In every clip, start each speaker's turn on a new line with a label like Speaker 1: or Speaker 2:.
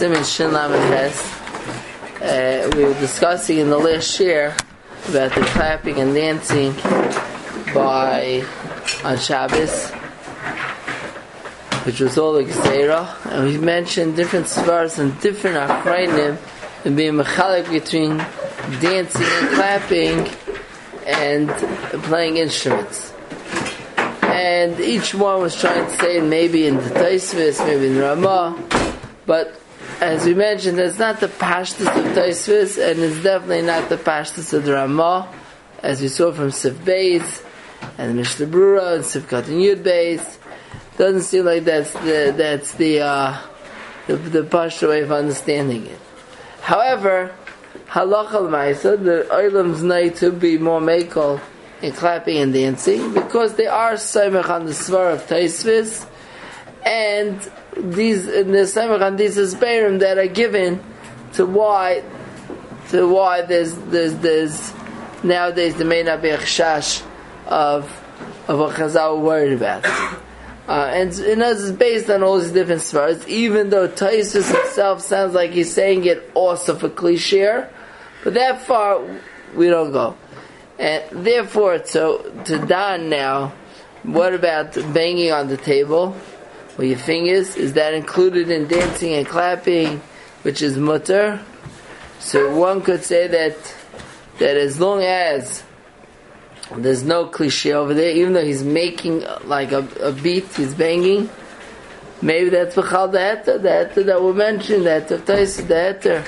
Speaker 1: Siman Shin Lamed Ches. We were discussing in the last year about the clapping and dancing on Shabbos, which was all the Gzeira, and we mentioned different svars and different achrayim and being mechalik between dancing and clapping and playing instruments. And each one was trying to say maybe in the Taisvis, maybe in the Ramah, but as we mentioned, it's not the pashtus of Taisvis, and it's definitely not the pashtus of the Ramah, as we saw from Sif Beis and the Mishnah Brura and Sif Kat and Yud Beis. Doesn't seem like that's the pashto way of understanding it. However, halacha l'maisa, the olam's night to be more mekel in clapping and dancing, because they are samech on the svar of Taisvis, and these in the samech on these isberim that are given to why there's nowadays there may not be a chashash of what Chazal were worried about. And it's based on all these different svaras, even though Taisvis himself sounds like he's saying it also for cliche, but that far we don't go. And therefore, so to Don now, what about banging on the table with your fingers? Is that included in dancing and clapping, which is mutter? So one could say that as long as there's no cliche over there, even though he's making like a beat, he's banging, maybe that's v'chal the heter that we mentioned, that of Taisvis the heter.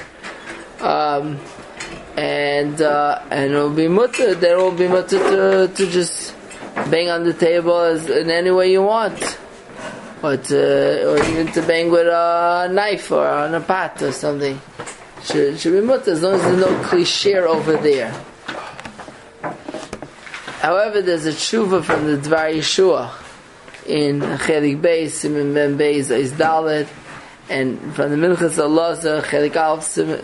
Speaker 1: And it will be mutter. There will be mutter to just bang on the table as in any way you want, or even to bang with a knife or on a pot or something. Should be mutter as long as there's no cliche over there. However, there's a tshuva from the Dvar Yeshua in Chelik Beis, Siman Ben Beis is Dalet, and from the Minchas Alaza Chelik Alf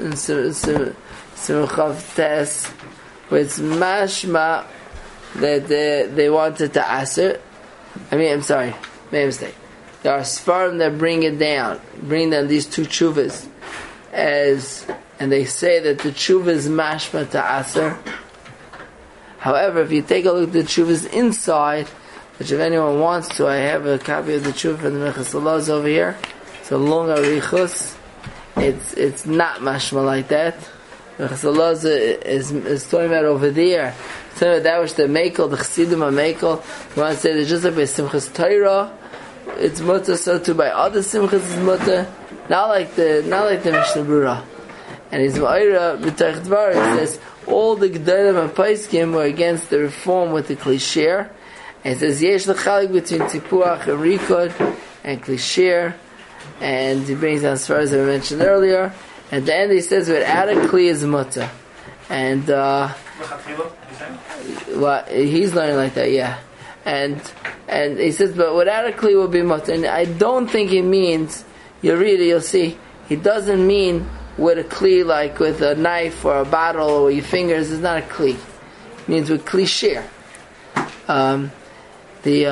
Speaker 1: Simchav Tes, where it's mashma that they wanted to aser. I'm sorry, made a mistake. There are Sfarim that bring down these two tshuvas, and they say that the tshuva is mashma to aser. However, if you take a look at the tshuvas inside, which if anyone wants to, I have a copy of the tshuva from the Minchas Alaza over here. It's a long arichus. It's not mashma like that. Minchas Alaza is talking about over there. It's talking about that which the mekel, the chassidim are mekel. You want to say that just like by Simchas Torah, it's mutter, so too by other Simchas is mutter. Not like the Mishnah Brura. And his Ma'ira b'Tarech Dvar, it says all the Gedolim and Paiskim were against the reform with the Klisher. And it says yesh l'chalik between Tipuach and Rikod and Klisher. And he brings down as far as I mentioned earlier. At the end he says without a kli is mutter. And he's learning like that, yeah. And he says but without a kli will be mutter. And I don't think he means, you'll read it, you'll see, he doesn't mean with a kli like with a knife or a bottle or your fingers. It's not a kli. It means with klisher. The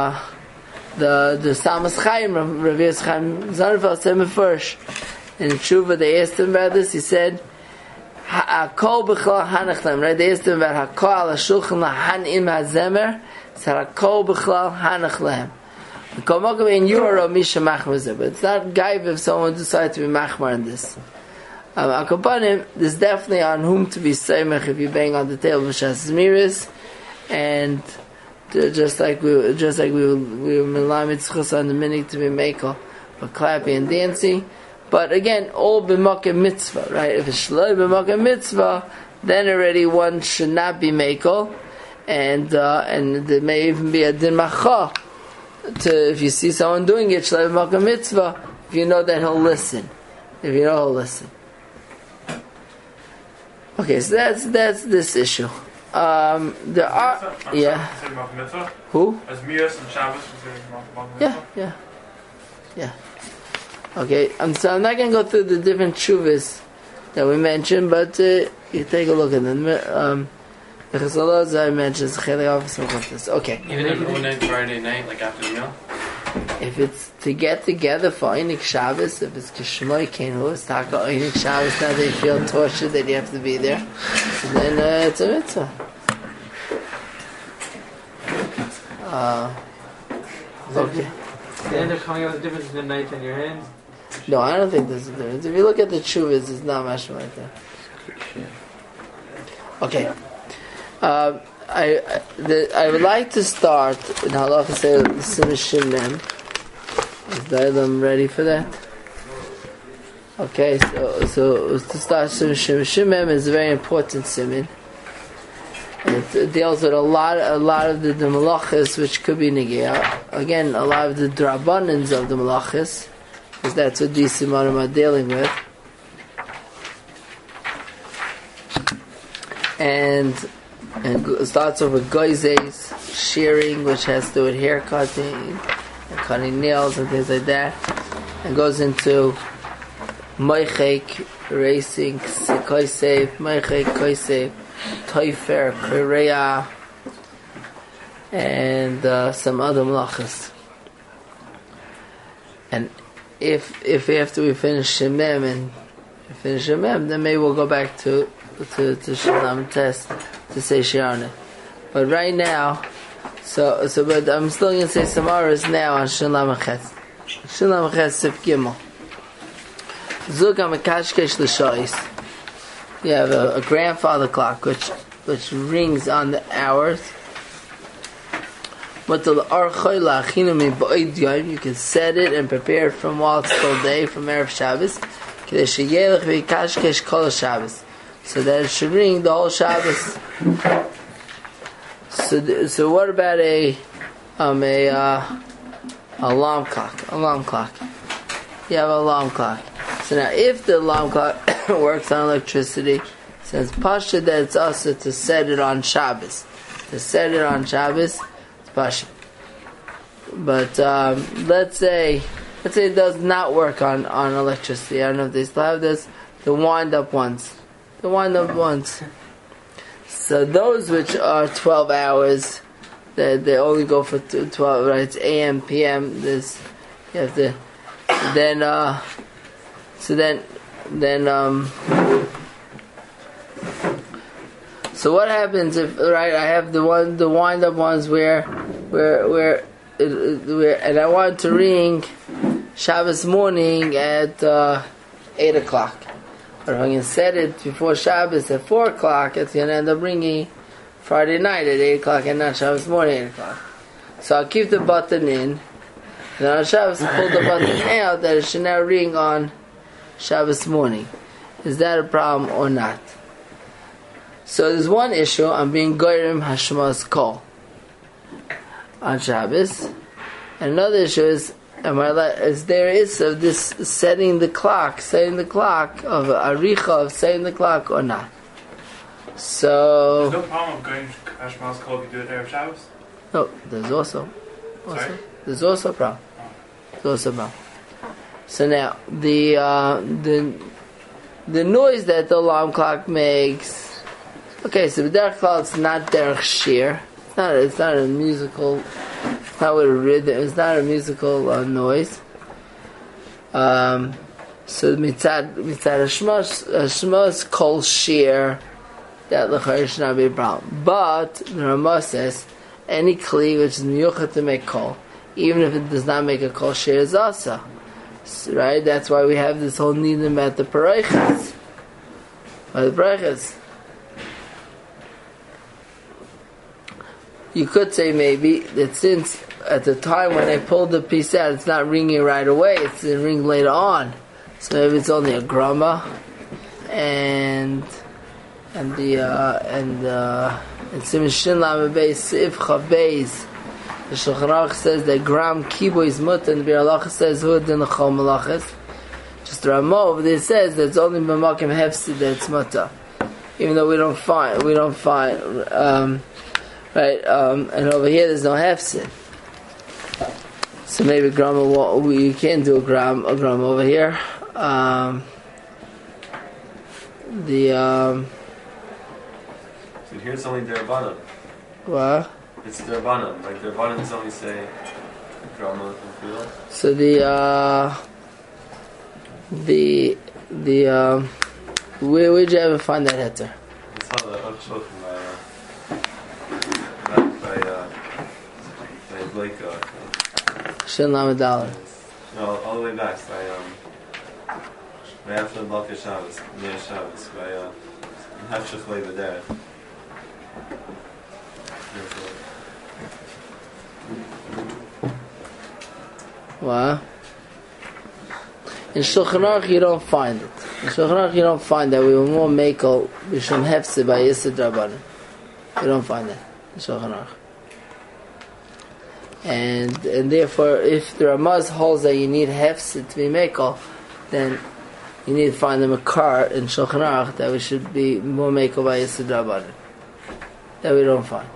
Speaker 1: Samas Chaim, Rav Yosef Chaim Zanfeld said first in the Tshuva, they asked him about this. He said, "Hakol b'chlal hanachlem." Right? They asked him about Hakol al Shulchan lahanim hazemer. He said, "Hakol b'chlal hanachlem." In Euro, Misha Machmar, but it's not gaiv if someone decides to be Machmar in this. Akapanim, there's definitely on whom to be Seimach if you bang on the table B'Shas Zmiris, and just like we were Milamid Tzchus on the minig to be Mekel, but clapping and dancing. But again, all b'makeh mitzvah, right? If it's shloi b'makeh mitzvah, then already one should not be Mekel, and there may even be a din macha if you see someone doing it shloi b'makeh mitzvah, if you know that he'll listen. He'll listen. Okay, so that's this issue. There are Who?
Speaker 2: As Mias and Shabbos.
Speaker 1: Yeah. Okay, so I'm not going to go through the different tshuvas that we mentioned, but you take a look at them. The Chazal I mentioned is Chelik Alf Simchas. Okay.
Speaker 3: Even if one night Friday night, like after the meal.
Speaker 1: if it's to get together for Einik Shabbos, if it's Kishmoy Kenu, it's Taka Einik Shabbos, now they feel tortured that you have to be there, so then it's a mitzvah. Okay.
Speaker 2: They end up coming out with the difference between the night and your hands?
Speaker 1: No, I don't think there's a difference. If you look at the chuvas, it's not much like that. Okay. I would like to start in Halacha say Simon Shimon. Is the Eilam ready for that? Okay, so to start Simon Shimon is a very important Simon. It deals with a lot of the malachas which could be negiyah. Again, a lot of the drabanans of the malachas, because that's what these simanim are dealing with. And it starts off with goizes, shearing, which has to do with hair cutting and cutting nails and things like that, and goes into moichek, racing, koisev, moichek, koisev, toifer, korea, and some other malachas. And if after we finish Shemem then maybe we'll go back to Shalom Test to say Shirana. But right now, but I'm still going to say some hours now on Shalom Ches. Shalom Ches Sif Gimel. Zug HaMekashkesh L'Shois. You have a grandfather clock which rings on the hours. But the you can set it and prepare it from while it's still day, from Erev Shabbos. So that it should ring the whole Shabbos. So what about a alarm clock? Alarm clock. You have an alarm clock. So now, if the alarm clock works on electricity, says Pasha that it's also to set it on Shabbos. To set it on Shabbos, it's Pasha. But let's say it does not work on electricity. I don't know if they still have this. The wind-up ones. So those which are 12 hours, they only go for 12. Right? It's AM, PM. This you have to. Then so what happens if I have the wind up ones where and I want to ring Shabbos morning at 8 o'clock. But if I can set it before Shabbos at 4 o'clock, it's going to end up ringing Friday night at 8 o'clock and not Shabbos morning at 8 o'clock. So I'll keep the button in. Then on Shabbos, pull the button out that it should now ring on Shabbos morning. Is that a problem or not? So there's one issue. I'm being goyrim hashma's call on Shabbos. And another issue is, there is of this setting the clock of aricha of setting the clock or not. So
Speaker 3: there's no problem of going to hashma's call if you do it Erev Shabbos?
Speaker 1: No, there's also a problem. So now the noise that the alarm clock makes. Okay, so derech klal it's not derech shir. It's not a musical. It's not with a rhythm. It's not a musical noise. So mitzad Hashmos kol shir that l'chayr should not be a problem. But the Ramah says any kli which is miyuchat to make kol, even if it does not make a kol shir is asa. Right? That's why we have this whole nidim at the paraychas. By the paraychas. You could say maybe that since at the time when I pulled the piece out, it's not ringing right away; it's a ring later on. So maybe it's only a grama, and Simon Shin Lam Beis Sivcha Beis. The Shulchan Aruch says that gram kibo is mutter, and the Bir Halacha says who din l'chol malachas. Just the Ramah over there says that it's only b'makom hefsid that it's mutter, even though we don't find. Right, and over here there's no hefsid. So maybe you can't do a gram over here.
Speaker 3: So here it's only derbanan.
Speaker 1: What?
Speaker 3: It's derbanan. Like derbanan only say
Speaker 4: Grama and Fila.
Speaker 1: So where'd you ever find that heter?
Speaker 4: I saw the Upshulchan by Blake.
Speaker 1: Shin Lamed Dalet.
Speaker 4: No, all the way back by after the Balka Shabbos, near Shabbos, by Hafshach Leibadeh.
Speaker 1: Wow. In Shulchan Aruch you don't find it. In Shulchan Aruch you don't find that we were more mekel b'shem hefse by Yisad Rabbanan. You don't find that in Shulchan Aruch. And therefore, if the Ramaz holds that you need hefse to be mekel, then you need to find a makar in Shulchan Aruch that we should be more mekel by Yisad Rabbanan. That we don't find.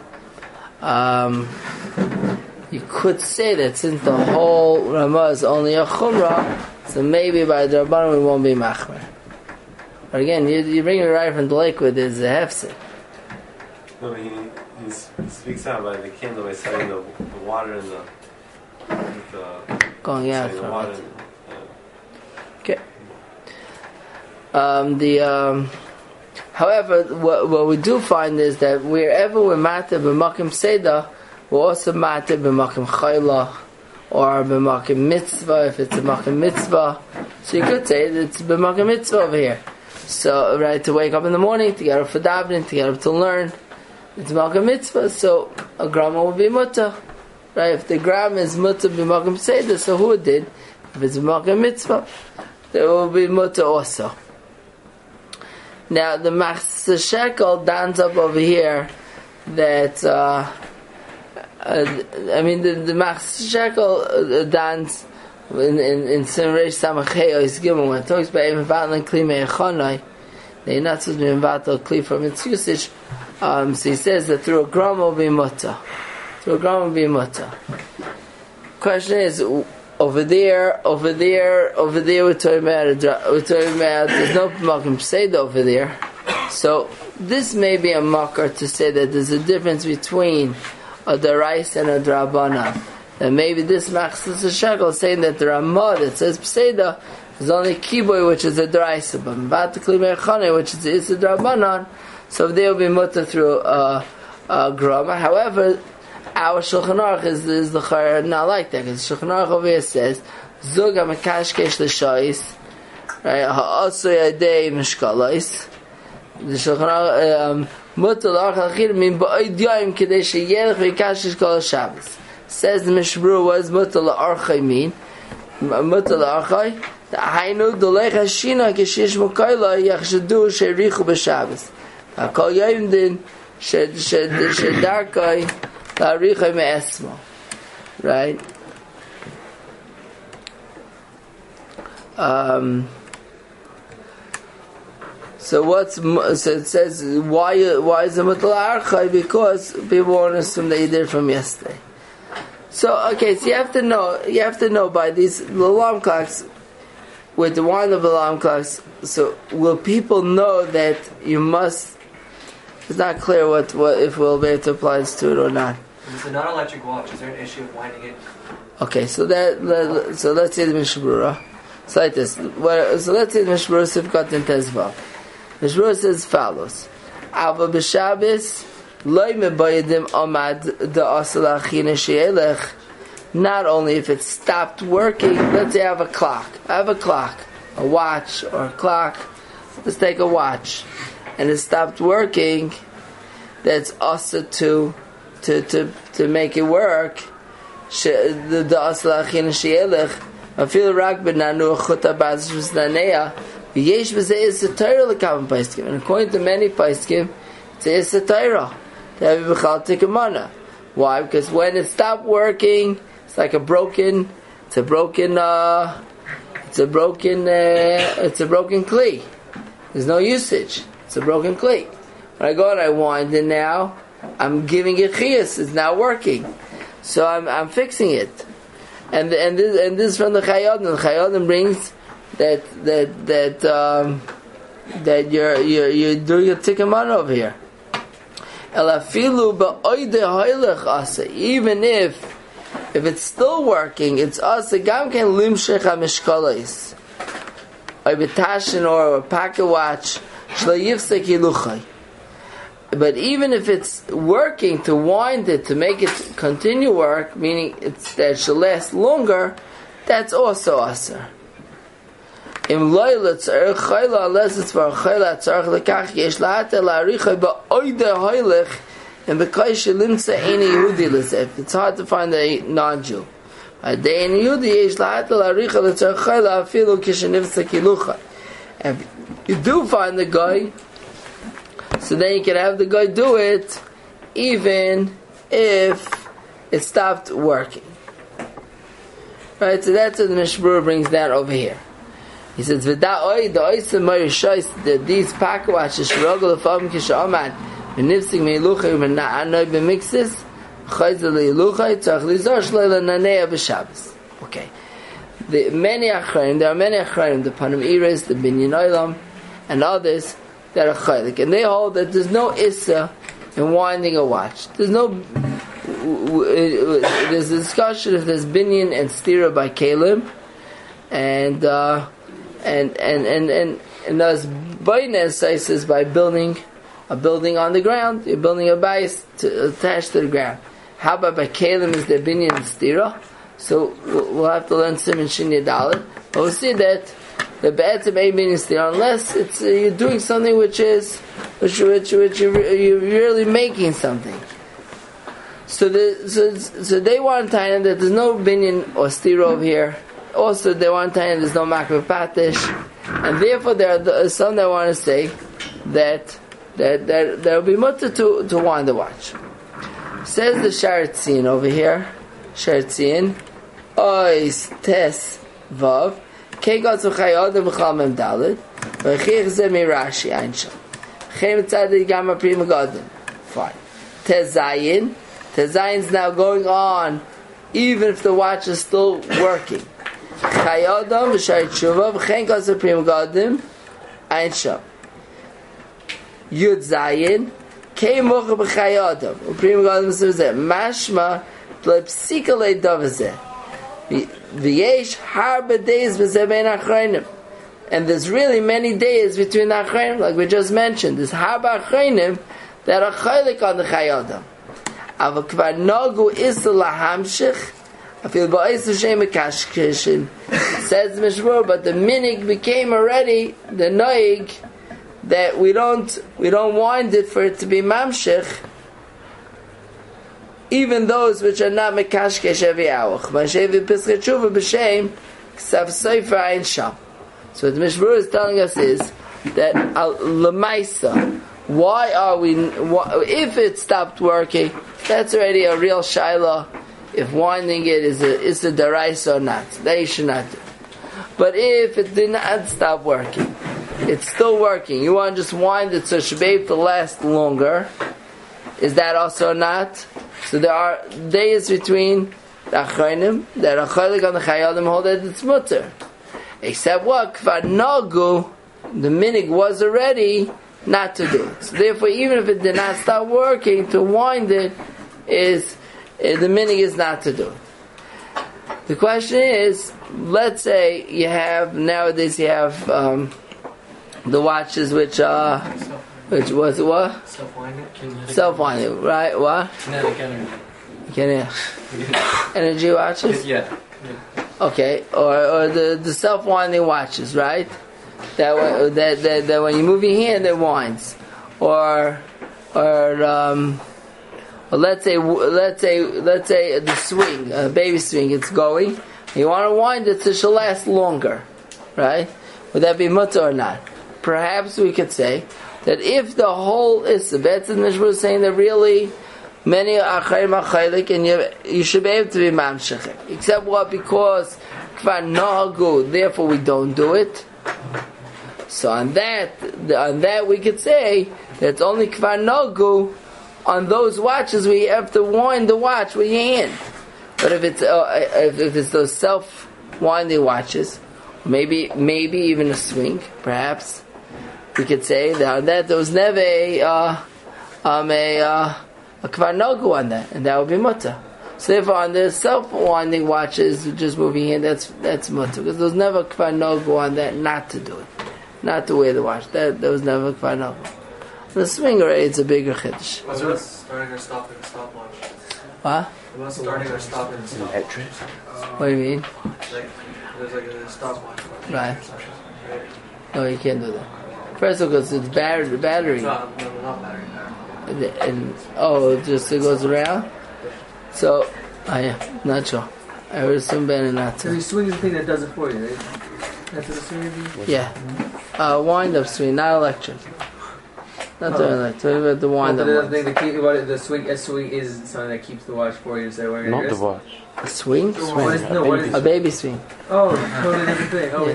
Speaker 1: You could say that since the whole Ramah is only a Chumrah, so maybe by the Rabbanan we won't be Machmer. But again, you bring it right from the liquid, is a Hefsed.
Speaker 4: No, but he speaks out by the candle by setting the water in the
Speaker 1: going out
Speaker 4: the
Speaker 1: from
Speaker 4: water
Speaker 1: it. Okay. However, what we do find is that wherever we're matter b'makim seda, we're also matter b'makim chayla or b'makim mitzvah if it's a makim mitzvah. So you could say that it's b'makim mitzvah over here. So right, to wake up in the morning, to get up for davening, to get up to learn, it's makim mitzvah. So a grama will be mutter, right? If the gram is mutter b'makim seda, so who did? If it's b'makim mitzvah, there will be mutter also. Now the Machzor Shekel stands up over here that the Machzor Shekel stands in Simrei Samachei is given when it talks about even Vatlan Kli Me'echanai, they're not supposed to be Vatlan Kli from its usage. So he says that through a gram will be mutter. Through a gram will be mutter. Question is, over there, we're talking about there's no Makim Pseida over there. So, this may be a makar to say that there's a difference between a Darais and a Drabanan. And maybe this Machzor Shekel is saying that the Ramah that says Pseida is only Kiboy, which is a Darais, but Batakli Mechane, which is a Drabanan, so they will be mutter through a Grama. However, our Shulchan Aruch is the Chayr not like that, because Shulchan Aruch over here says Zug HaMekashkesh L'Shais, right? Ha'asu Yadei Mishkalais. The Shulchan Aruch Mutter L'Arch L'Achir Min Ba'id Yayim Kedei Sheyelech V'Yikashish Kol HaShabbos. Says the Mishbru was Mutter L'Archai mean Mutter L'Archai Hainu Dolech HaShina Keshish Mukayla Yachshadu Sheirichu B'Shabbos Kol Yayim Din Shedarkai right? So it says why is the mutal archai? Because people won't assume that you did it from yesterday. So okay, so you have to know by these alarm clocks, with the wind of alarm clocks. So will people know that you must? It's not clear what if we'll be able to apply this to it or not.
Speaker 2: It's a non-electric watch. Is there an issue of winding it?
Speaker 1: Okay, so let's say the Mishbrura. So like this. So let's say the Mishbrura Sifkat in Tezvav. Mishbrura says follows: Ava b'Shabbos loy mebayedim amad da'asal achina she'elech. Not only if it stopped working. Let's say I have a clock, a watch or a clock. Let's take a watch, and it stopped working. That's also to make it work. The asla achin she'elech afil rak benanu chuta baz shusnaneya v'yesh b'zeh is a Torah l'kavim paiskim, and according to many paiskim it's a Torah to have b'chal tikkamana. Why? Because when it stopped working, it's like a broken kli. There's no usage. It's a broken kli. When I go and I wind it now, I'm giving it chiyas. It's not working, so I'm fixing it. And this is from the Chayyadin. The Chayyadin brings that you're doing a tikkaman over here. Elafilu ba'oide hoylech asa. Even if if it's still working, it's also gam ken limshech hamishkalos. Or betashin or a pocket watch, shlo yifsek hiluchay. But even if it's working, to wind it, to make it continue work, meaning that it should last longer, that's also aser. Im loyle tzarech chayla, unless it's for chayla tzarech lekach, yesh la'ate la'arichay ba'oide hoylech, and b'kay shelimtza ein Yehudi l'zef. It's hard to find a non-Jew. Day in Yehudi, yesh la'ate la'arichay l'tzarech chayla, afilu kishenivtza kilucha. And you do find the guy, so then you can have the guy do it, even if it stopped working. Right, so that's what the Mishmur brings down over here. He says, that these pocket watches, okay. There are many Achraim, the Panim Iris, the Binyan Olam, and others that are chaylik, and they hold that there's no issa in winding a watch. There's a discussion if there's binyan and stira by Kalim, and there's baynes says by building a building on the ground. You're building a base attached to the ground. How about by Kalim is there binyan and stira? So we'll have to learn Siman Shinya Dalet, but we'll see that the be'etzim ain't being there unless it's you're doing something which you're really making something. So they want to tie in that there's no binyan or stira over here. Also, they want to tie in there's no makbeh patish, and therefore there are some that want to say that there will be mutter to wind the watch. Says the Sharetzian over here, Sharetzian, ois tes vav. Fine. Tezayin is now going on even if the watch is still working. Yud Zayin mashma V'yesh harba days b'zebein achreinim, and there's really many days between the achreinim, like we just mentioned. There's harba achreinim that are chaylik on the chayodam. Ava kvar nagu isla lahamshich afil ba'is l'shem ekashkishin. Says Mishmur, but the minig became already the noig that we don't wind it for it to be mamshich. Even those which are not mekashkesh every hour. So what the Mishmur is telling us is that lemaisa, why are we? If it stopped working, that's already a real shaila. If winding it is a deraisa or not, that you should not do. But if it did not stop working, it's still working. You want to just wind it so it should be able to last longer. Is that also not? So there are days between the Achronim that are chaylik on the Chayadim hold that it's mutter. Except what? Kvar nagu, the minig was already not to do it. So therefore, even if it did not stop working, to wind it is the minig is not to do it. The question is, let's say nowadays you have the watches which was what? Self-winding, right? What?
Speaker 2: Kinetic energy.
Speaker 1: Kinetic energy watches?
Speaker 2: Yeah.
Speaker 1: Okay, or the self-winding watches, right? That when you move your hand, it winds. Or let's say the swing, baby swing, it's going. You want to wind it so it shall last longer, right? Would that be mutter or not? Perhaps we could say that if the whole is the Betzin Mishmur is saying that really many achayim achaylik and you should be able to be mamshech, except what? Because kvar nagu, therefore we don't do it. So on that we could say that it's only kvar nagu on those watches where you have to wind the watch with your hand. But if it's those self-winding watches, maybe even a swing, perhaps we could say that there was never a kvar nagu on that, and that would be mutter. So therefore, on the self-winding watches, just moving in, that's mutter. Because there was never kvar nogu on that not to do it. Not to wear the watch. That was never kvar nogu. The swinger, it's a bigger chiddush.
Speaker 2: What's about starting or stopping a stopwatch?
Speaker 1: What?
Speaker 2: What about starting or stopping a stopwatch?
Speaker 1: What do you mean?
Speaker 2: Like, there's like a stopwatch.
Speaker 1: Right. No, you can't do that. First of all, because it's battery.
Speaker 2: No, not battery.
Speaker 1: And it goes around. So, yeah, not sure. I would assume better not
Speaker 5: So
Speaker 1: to.
Speaker 5: the swing is the thing that does it for you, right? That's what the swing is?
Speaker 1: Yeah. Wind up swing, not electric. Not the electric, but the wind up
Speaker 5: The
Speaker 1: one.
Speaker 5: thing that keep, what the swing is something that keeps the watch for you instead of wearing it.
Speaker 6: Not the watch.
Speaker 1: A swing?
Speaker 5: What is,
Speaker 1: Swing.
Speaker 5: what is
Speaker 1: A baby swing.
Speaker 5: Oh, totally different thing. Oh,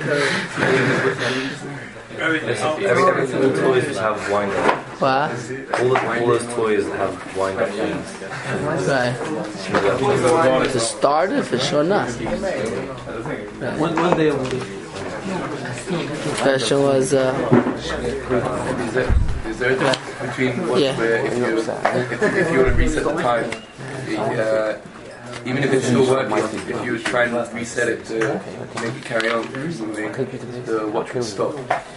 Speaker 4: Every toys will have wind up.
Speaker 1: What?
Speaker 4: All those toys have wind up things.
Speaker 1: Right. To start it, for sure not. Right.
Speaker 5: one day it will be.
Speaker 1: The question was,
Speaker 7: Is there a difference between what's
Speaker 1: Yeah.
Speaker 7: where if you want to reset the time, even if it's still working, if you try and reset it to make it carry on moving, the watch would stop.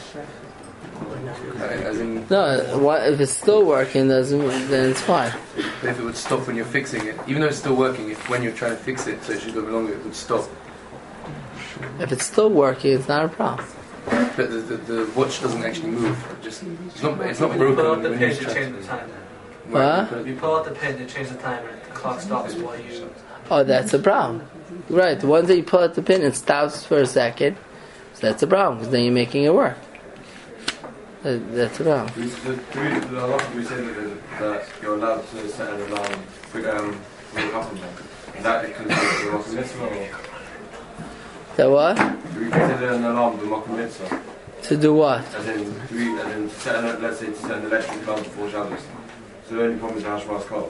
Speaker 7: As in,
Speaker 1: no, if it's still working, then it's fine.
Speaker 7: but if it would stop when you're fixing it, even though it's still working, if when you're trying to fix it so it should go longer, it would stop.
Speaker 1: If it's still working, it's not a problem.
Speaker 7: But the watch doesn't actually move. It's not
Speaker 2: You
Speaker 7: broken.
Speaker 2: pull out the
Speaker 7: when
Speaker 2: pin
Speaker 7: you
Speaker 2: to
Speaker 7: try-
Speaker 2: change the time.
Speaker 1: What?
Speaker 2: You pull out the pin to change the time and the clock stops while you...
Speaker 1: Oh, that's a problem. Right, the ones that you pull out the pin, it stops for a second. So that's a problem, because then you're making it work. That's a problem.
Speaker 8: A lot of we say that you're allowed to set an alarm wake up in them. Is that because you're not mitzvah?
Speaker 1: That what?
Speaker 8: Do we consider an alarm the mock mitzvah?
Speaker 1: To do what?
Speaker 8: As in, let's say to set an electric alarm before Shabbos. So the only problem is the Hashem's call.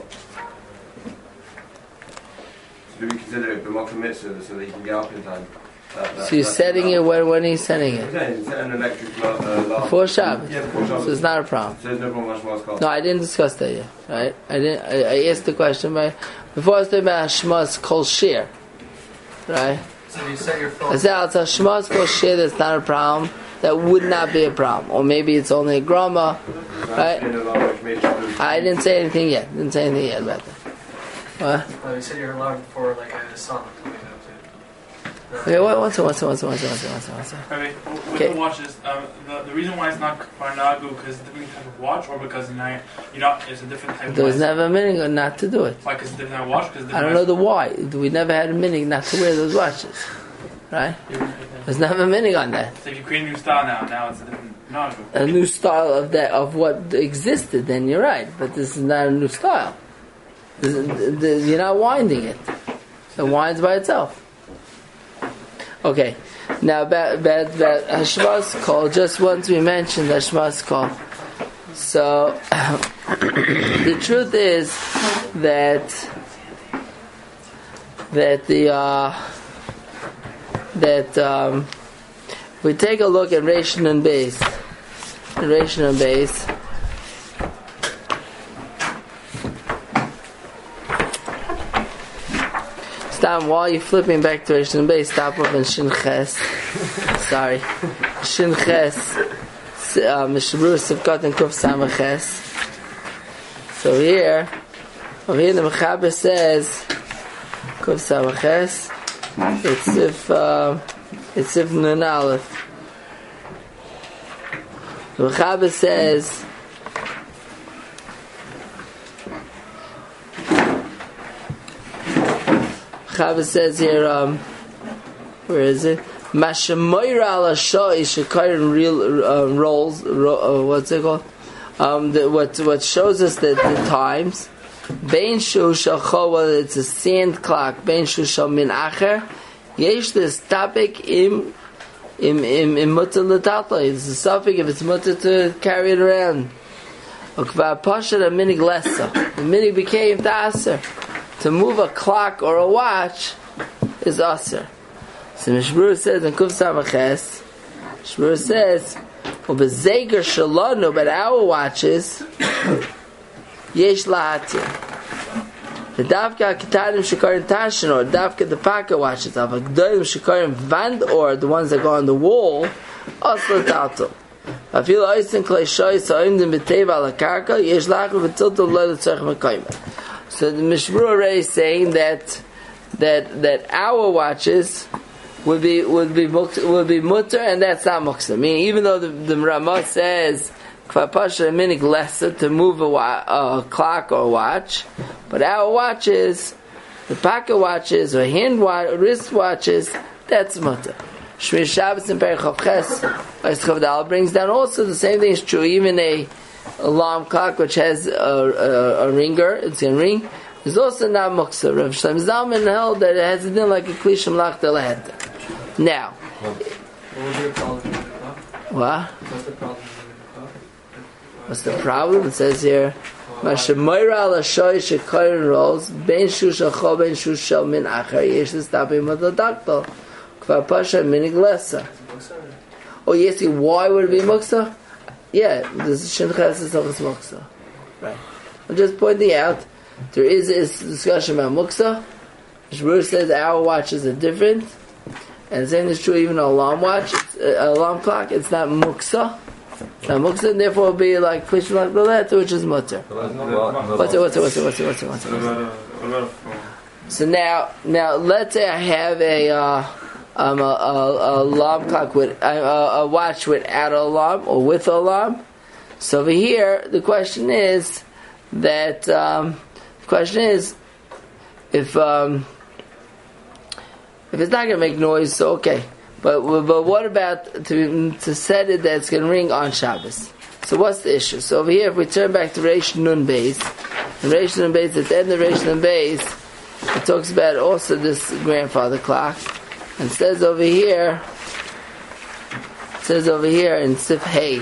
Speaker 8: So do we consider it the mock mitzvah so that you can get up in time?
Speaker 1: So you're setting it when are you setting
Speaker 8: I'm
Speaker 1: it?
Speaker 8: saying set an electric alarm.
Speaker 1: Before Shabbos.
Speaker 8: Yeah, before Shabbos.
Speaker 1: So it's not a problem.
Speaker 8: So there's no problem with Hashem's call.
Speaker 1: No, I didn't discuss that yet. Right? I asked the question, but before I was talking about Hashem's kol shir. Right?
Speaker 2: So you set your phone...
Speaker 1: I said it's Hashem's kol shir, that's not a problem. That would not be a problem. Or maybe it's only a grama. Right? I didn't say anything yet. Didn't say anything yet about that. What?
Speaker 2: you set your alarm for like a song.
Speaker 1: Okay, one second.
Speaker 3: I mean, with
Speaker 1: Okay.
Speaker 3: the watches, the reason why it's not Kvarnagu because it's a different type of watch, or because it's a different type
Speaker 1: There was
Speaker 3: of watch.
Speaker 1: never a meaning not to do it.
Speaker 3: Why? Because it's a different type of watch.
Speaker 1: I don't know the why. We never had a meaning not to wear those watches. Right? There's never a meaning on that.
Speaker 3: So if you create a new style now it's a different Nagu.
Speaker 1: A new style of what existed, then you're right. But this is not a new style. You're not winding it. It winds by itself. Okay. Now about Hashem's call. Just once we mentioned Hashem's call. So the truth is that we take a look at Rishon and Beis. Stop while you're flipping back to Rishon and Beis. Stop up in Shin Ches. Sorry, Shin Ches. Mishabru Sivkot and Kuf Samaches. So here the Mechaber says Kuf Samaches. It's if Nun Aleph. The Mechaber says here, where is it? Mashamoira ala shoi shekayim real rolls. What's it called? What shows us that the times. Bein shu shachol, whether it's a sand clock. Bein shu shal min acher. Yesh this topic im mutter l'tatla. It's a suffix if it's mutter to carry it around. Ukva pasha a minig lessa. The minig became ta'aser. To move a clock or a watch is aser. So Mishmur says in Kuf Samaches, Mishmur says, "Ubezeger shalonu," but our watches, yesh la'atir. The Davka Kitarim Shikarim Tashin, or Davka the pocket watches of a Gdolim Shikarim Vand, or the ones that go on the wall, also Tato. I feel Oisen Klei Shoy Soimdim B'Teva Ala Karka Yesh Lachu V'Tilto Lo L'Tzorch Mekayim. So the Mishmur already is saying that our watches would be mutter, and that's not muksa. I mean, even though the Ramah says Kfar Pasha minik lesser to move a clock or a watch, but our watches, the pocket watches or wrist watches, that's mutter. Shmir Shabbos and Perich Chav Ches Chavdal brings down also the same thing is true. Even a alarm clock which has a ringer, it's a ring, is also not muksa. Rav Shlomo Zalman held that it has a din like a klisham lach delaheta. Now,
Speaker 2: what would be the problem with the clock?
Speaker 1: What?
Speaker 2: What's the problem with the clock?
Speaker 1: What's the problem? It says here, Mashemoira ala shoy shekoyin rolls ben shush acho ben shush shel min achar yesh l'stapim adadakto kvar pasha minig lesa. Oh yes, why would it be muksa? Yeah, this is Shinchas is muksa. Right. I'm just pointing out there is this discussion about muksa. Shmuel says our watches are different, and the same is true even an alarm watch, alarm clock. It's not muksa. It's not muksa, and therefore it'll be like klishim like the letter, which is mutter. What's it? So now let's say I have a alarm clock with a watch without an alarm or with an alarm. So over here, the question is that if it's not going to make noise, so okay. But what about to set it that it's going to ring on Shabbos? So what's the issue? So over here, if we turn back to Reish Nun Beis, and Reish Nun Beis, at the end of Reish Nun Beis, it talks about also this grandfather clock, and says over here in Sif Hay,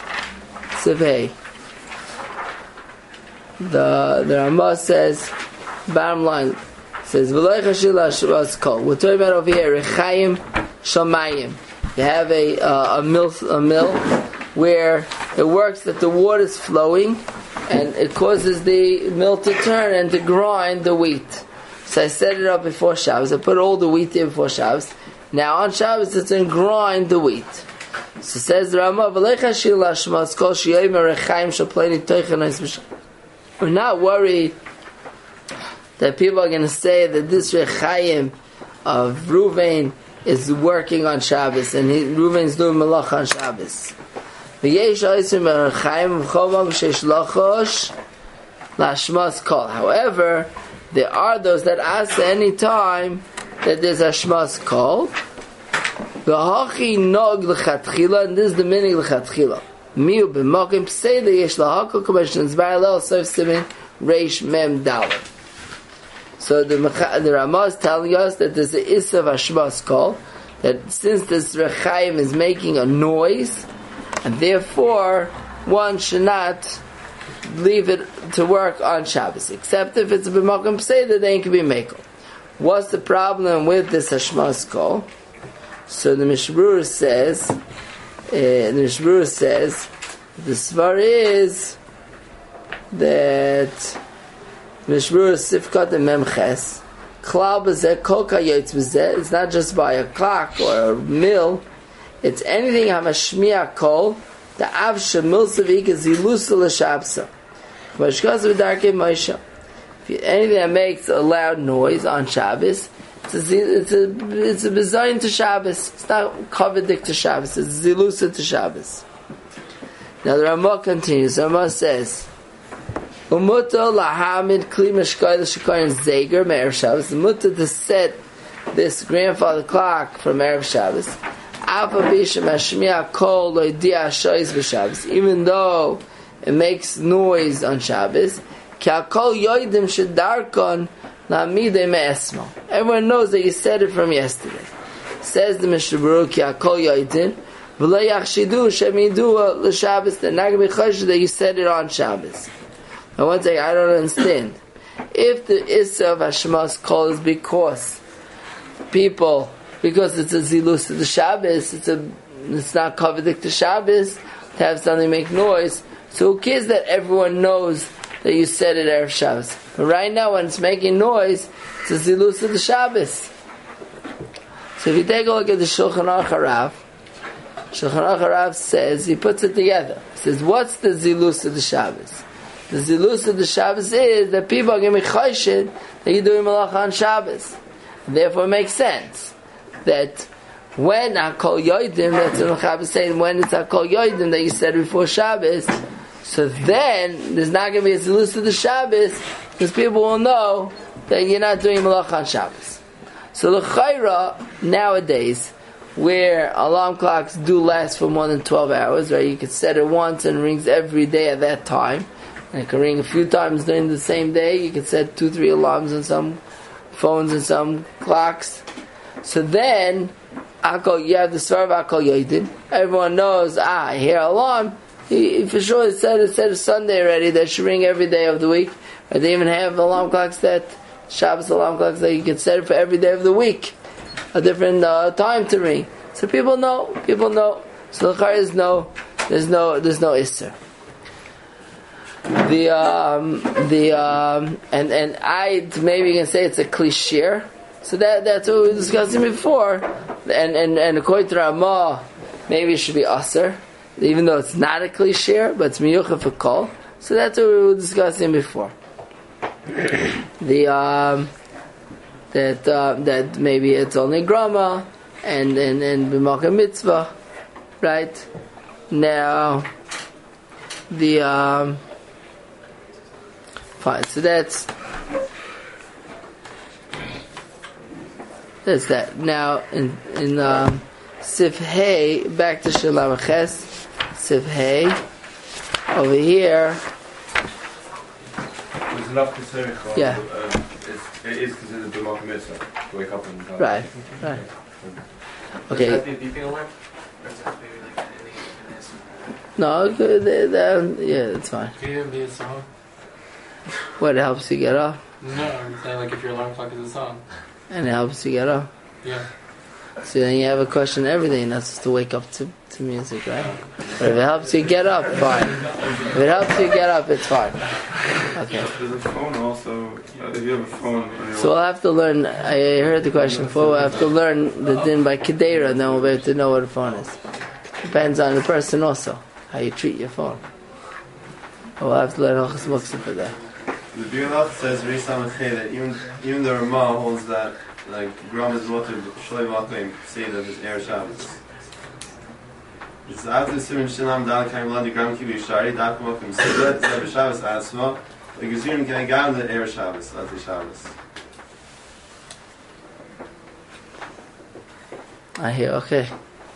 Speaker 1: the Ramah says, bottom line, says we're talking about over here Rechaim Shamayim. You have a mill where it works that the water is flowing and it causes the mill to turn and to grind the wheat. So I set it up before Shabbos. I put all the wheat there before Shabbos. Now on Shabbos it's going to grind the wheat. So says the Ramah, we're not worried that people are going to say that this Rechaim of Ruvain is working on Shabbos and Ruvain's doing malach on Shabbos. However, there are those that ask at any time that there's a Shmas call. And this is the meaning of L'chatchila. Miu b'mokim pseida yesh lahakol commissions v'alel sof simin reish mem dalet. So the Ramah is telling us that there's an issa of Hashmas call, that since this Rechaim is making a noise, and therefore one should not leave it to work on Shabbos, except if it's a b'mokim pseida, then it can be mekel. What's the problem with this Hashmas call? So the Mishmur says, the svar is that Mishmur Sifkat and Memches Klal b'zeh kol kayotz b'zeh. It's not just by a clock or a mill. It's anything hamashmiya kol the av shemil savik is ilusa l'shabsa. V'shkas v'darkei Moshe. Anything that makes a loud noise on Shabbos, it's a bizayin to Shabbos. It's not kovedik to Shabbos. It's zilusa to Shabbos. Now the Ramah continues. The Ramah says, "Umuto lahamid kli meshkayil shekayin zeger me'erev Shabbos." The muta to set this grandfather clock from erev Shabbos. Alpha b'shem hashmiya kol loidia shoyz b'Shabbos, even though it makes noise on Shabbos. Ki hakol yoidim shedarkon. Everyone knows that you said it from yesterday. Says the Mishnah Berurah, Ki hakol yoidin, v'lo yachshidu shemidu l'Shabbos. They're not going to be choshed that you said it on Shabbos. Now one thing I don't understand. If the issa of Hashmas call is because it's a zilus to the Shabbos, it's not kovedik to Shabbos to have something make noise. So who cares that everyone knows that you said it erev Shabbos? But right now, when it's making noise, it's a zilus of the Shabbos. So if you take a look at the Shulchan Aruch Harav says, he puts it together. He says, what's the zilus of the Shabbos? The zilus of the Shabbos is that people are going to be choshed that you're doing malacha on Shabbos. And therefore it makes sense that when Hakol Yoidim, that's what Chaim is saying, when it's Hakol Yoidim that you said before Shabbos, so then there's not going to be a zilus of the Shabbos because people will know that you're not doing malacha on Shabbos. So the Chayra nowadays, where alarm clocks do last for more than 12 hours, right? You can set it once and it rings every day at that time. And it can ring a few times during the same day. You can set 2-3 alarms on some phones and some clocks. So then, you have the Svar of Hakol Yoidim. Everyone knows, I hear alarm. He for sure said it's Sunday already. That should ring every day of the week. Or they even have alarm clocks Shabbos alarm clocks that you can set it for every day of the week. A different time to ring. So people know. So the Chayr is there's no Isser. And I maybe can say it's a cliché. So that's what we were discussing before. And according to Ramah, maybe it should be Aser, even though it's not a cliché, but it's miyucha for kol. So that's what we were discussing before. That maybe it's only grama and b'malka mitzvah, right? Now fine. So that's that. Now in Sif Hey, back to Shalom Ches, Sif Hey over here.
Speaker 8: There's enough to say.
Speaker 1: Yeah.
Speaker 8: It is considered b'malka mitzvah to wake up and
Speaker 1: Right. Okay.
Speaker 2: Does that be a beeping alarm? Or does that be like any this?
Speaker 1: No, yeah, it's fine.
Speaker 6: Could it be a song?
Speaker 1: What helps you get up?
Speaker 6: No, I'm saying like if your alarm clock is a song.
Speaker 1: And it helps you get up.
Speaker 6: Yeah.
Speaker 1: So then you have a question everything, not just to wake up to music, right? But if it helps you get up, fine. If it helps you get up, it's fine. Okay.
Speaker 8: There's a phone also. If you have a phone.
Speaker 1: So we'll have to learn, I heard the question before, we'll have to learn the din by Kedera, and then we'll be able to know what a phone is. Depends on the person also, how you treat your phone. But we'll have to learn Hilchos Muktzah for that.
Speaker 4: The Biur says that even the Ramah holds that like Gram is water Shalei Malkeim say that it's Erev Shabbos. It's after Simon Shinam Dal Kaim Landi Gram Kibi Shari Dak Malkeim Sidat Zeb Shabbos Asma the Gezurim can go on the Erev Shabbos Lati Shabbos.
Speaker 1: I hear, okay.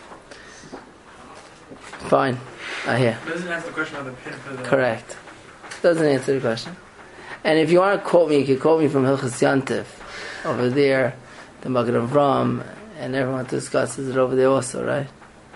Speaker 1: Fine, I hear.
Speaker 3: It doesn't answer the question about the pin for the...
Speaker 1: Correct. Doesn't answer the question. And if you want to quote me, you can quote me from Hilchos Yantiv. Over there, the Maggid Avram, and everyone discusses it over there also, right?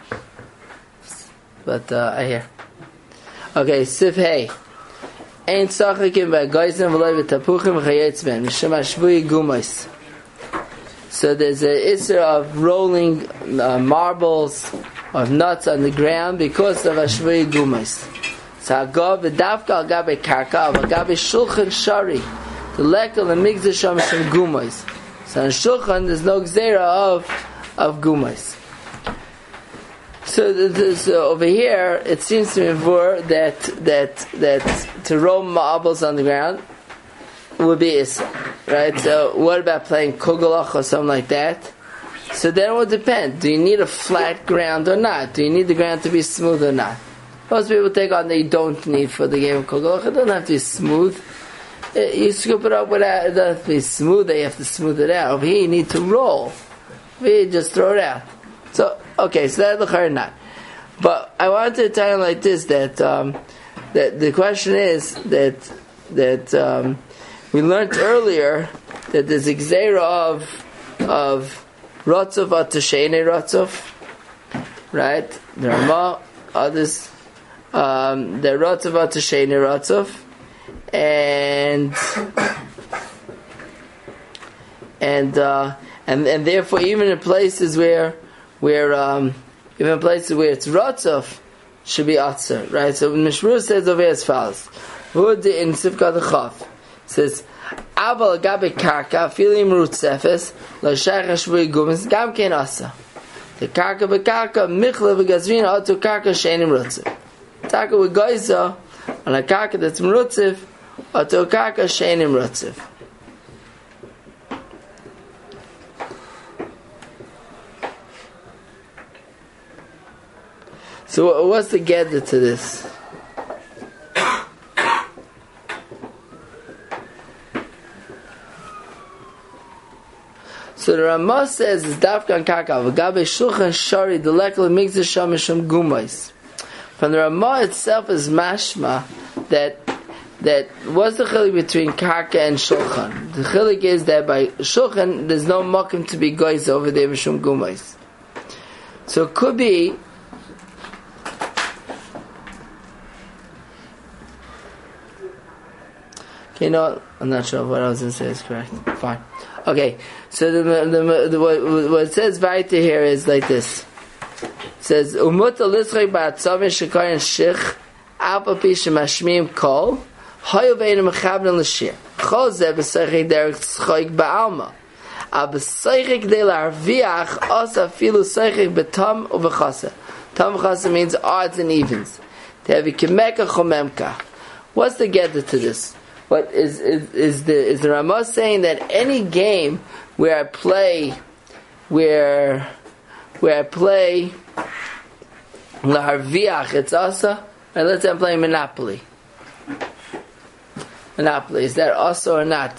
Speaker 1: But I hear. Okay, Sif Hey. Ein tzachikim v'agayzim v'loi v'tapuchim v'chayetz ben mishum hashvui gumos. So there's an issue of rolling marbles of nuts on the ground because of hashvui gumos. So agav v'davka al gabe karka al gabe shulchan shari. The lekel and migzah sham shem gumos. So on shulchan there's no gzera of gumos. So over here it seems to me that to roll marbles on the ground would be issa, right? So what about playing kugelach or something like that? So then it would depend. Do you need a flat ground or not? Do you need the ground to be smooth or not? Most people take on that you don't need for the game of kugelach. It doesn't have to be smooth. You scoop it up without, it doesn't have to be smooth, you have to smooth it out. Over here you need to roll. Over here you just throw it out. So, okay, so that's the not. But I wanted to tell you like this, that the question is that we learned earlier that there's a gzeira of Ratzov Atashene Ratzov, right? The Ramah, others, the Ratzov Atashene Ratzov, and therefore even in places where even places where it's Ratzov should be Atzer, right? So Mishmur says over here as follows: V'ud in Sivka the Chaf says, Aval gabe karka, filim rutzefes, lo shechesh v'igumis, gam ken asa. The karka bekarka, michle v'gazvina, otu karka shenim rutzef. Taka v'goyza, on a karka that's mrutzef, otu karka shenim rutzef. So what's the gather to this? So the Ramah says is Dafkan Kaka V'gabe Shulchan Shari Delekla Migzah Shamisham Gumais. From the Ramah itself is mashma that what's the chilik between Karka and Shulchan? The chilik is that by Shulchan there's no makom to be goyz over there Mishum Gumais. So it could be okay, no, I'm not sure what I was going to say is correct. Fine. Okay, so what it says right here is like this. It says, Umut al-Litzchak ba'atzavin shekayin shich alpa pi shemashmim kol hayu ve'enu mechabren l'shir chol zeh b'seichik derek tzchoik ba'alma al b'seichik de l'arviach asa filu seichik b'tam u'v'chasa. Tam u'v'chasa means odds and evens. Te'avi kemeka chomemka. What's the getter to this? What is the Ramah saying that any game where I play Laharviach, it's asa? And let's say I'm playing Monopoly. Monopoly, is that asa or not?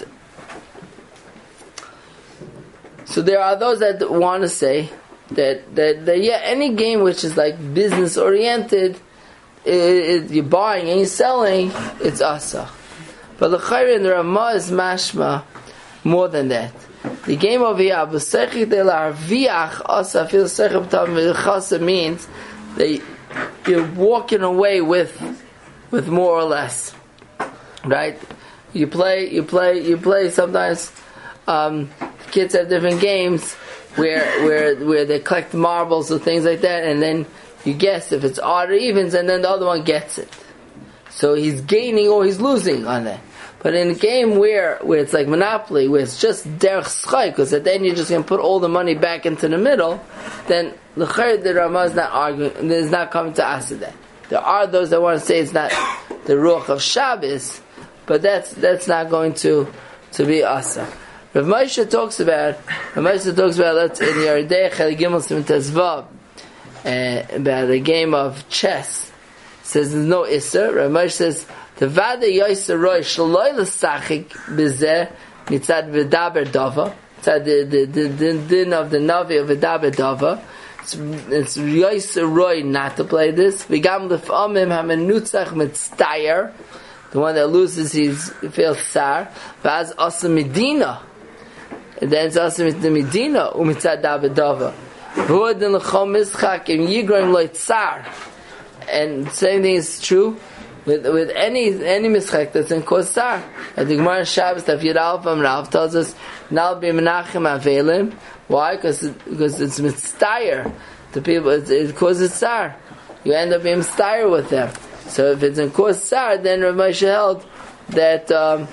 Speaker 1: So there are those that want to say that yeah, any game which is like business oriented, you're buying and you're selling, it's asa. But the Chayr in the Ramah is mashma more than that. The game over here, b'seichik de l'arviach asa fil seichik b'tam v'chasa means that you're walking away with more or less, right? You play. Sometimes kids have different games where they collect marbles or things like that, and then you guess if it's odd or evens, and then the other one gets it. So he's gaining or he's losing on that. But in a game where it's like Monopoly, where it's just derech schai, because then you're just going to put all the money back into the middle, then the Ramah is not arguing, is not coming to answer that. There are those that want to say it's not the ruach of Shabbos, but that's not going to be asa. Rav Moshe talks about let's in Yeridei Chel Gimel Siman Tezvav about a game of chess. It says there's no Isser. Rav Moshe says the Vada Yoiser Roy Shaloi L'Sachik B'Zeh Mitzad V'Daber Dava. Mitzad the din of the Navi of V'Daber Dava. It's Yoiser Roy not to play this. V'Gam L'F'amim HaMenutzach Mitztayer. The one that loses, he feels sar. V'az Asa Medina. And then it's Asa Medina U'Mitzad Daber Dava. V'Hodin L'Chom Mischak Im Yigroim Lo Tzar. And the same thing is true with any mischak that's in kosar. The Gemara Shabbos Daf Yud Aleph Rav tells us Nal Bi Menachem Avelim. Why? Because it's mitztayer. The people it causes sar. You end up being mitztayer with them. So if it's in kosar, then Rav Moshe held that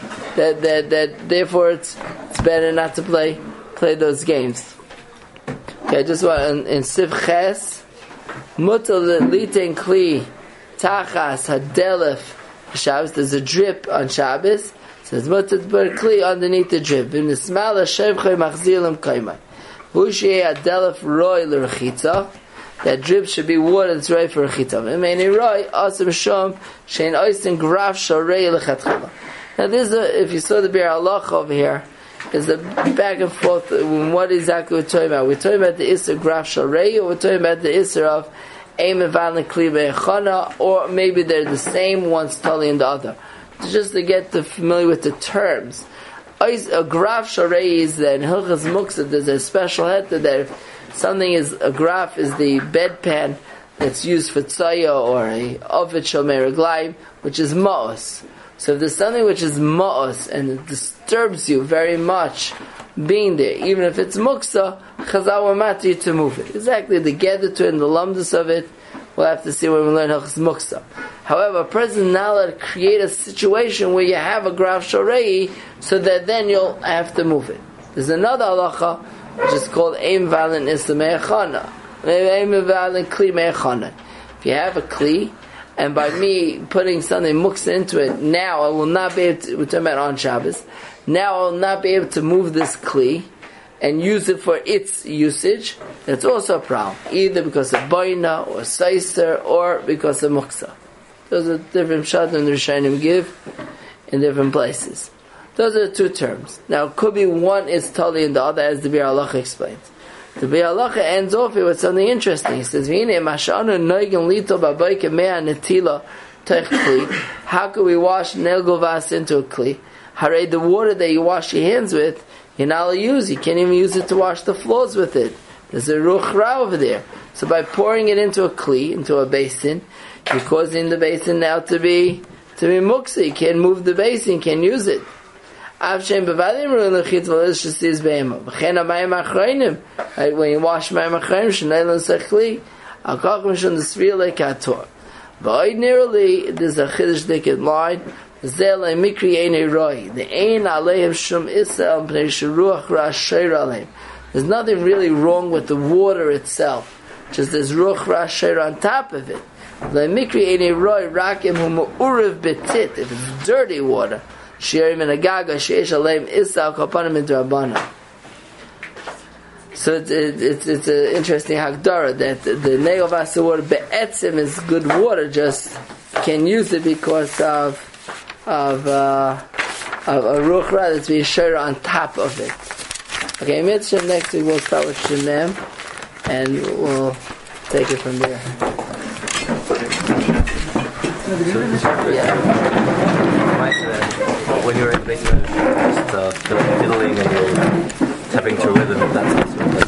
Speaker 1: therefore it's better not to play those games. Okay, I just want in Siv Ches. Mutal litin kli tachas hadelef Shabbos. There's a drip on Shabbos. It says mutal kli underneath the drip. In the smala shevchay machzilim kaimai. Hushei hadelef roy l'rechitza. That drip should be water that's right for rechitza. Many roy asim shom shein oisin graf sharei lechatchila. Now this is if you saw the Be'er Halacha over here. Is the back and forth. What exactly we're talking about? We're talking about the Isser Graf Sharei, or we're talking about the Isser of Eim Evan Klibe Echana, or maybe they're the same, one's totally in the other. Just to get familiar with the terms. A Graf Sharei is that in Hilchas Muktzah there's a special head that if something is a graf is the bedpan that's used for tzaya or a ovid shomer reglaim, which is ma'os. So if there's something which is ma'os and it disturbs you very much being there, even if it's muksa, Chazal will matter you to move it. Exactly the gedder to and the lumdus of it We'll have to see when we learn Hilchos Muksa. However, a person is not allowed to create a situation where you have a Grav Shorei, so that then you'll have to move it. There's another halacha, which is called Eim Valen Issa Me'echana. Eim Valen Kli Me'echana. If you have a Kli, and by me putting something muksa into it, now I will not be able to, we're talking about on Shabbos, now I will not be able to move this Kli, and use it for its usage. That's also a problem. Either because of Baina, or Seiser, or because of Muksa. Those are different shadim the Rishonim give in different places. Those are the two terms. Now, it could be one is totally and the other, as the Bir Halacha explains. The Bir Halacha ends off here with something interesting. He says, how can we wash Nel Govas into a Kli? Hare, the water that you wash your hands with, you're not allowed to use. You can't even use it to wash the floors with it. There's a ruch ra over there. So by pouring it into a Kli, into a basin, you're causing the basin now to be muksa. You can't move the basin, you can't use it. Right, when you wash mayim achronim, shenaylan sechli, akakum shon desfir lekator. Ordinarily, there's a chiddush dikit line. Zel mikri einei roi. The ein aleihem shum isel pnei sheruach ra sheir aleim. There's nothing really wrong with the water itself. Just there's ruach ra sheir on top of it. The mikri einei roi rakim hu mu'urev betit. If it's dirty water. Shirim and agaga sheish aleim isal kapanim midrabana. So it's an interesting hagdara that the negovas water be'etzim is good water, just can use it because of a ruch ra that's being shared on top of it. Okay, mitzvah next week we'll start with Shemem and we'll take it from there. Yeah.
Speaker 9: When you're basically just fiddling and you're tapping to a rhythm, that's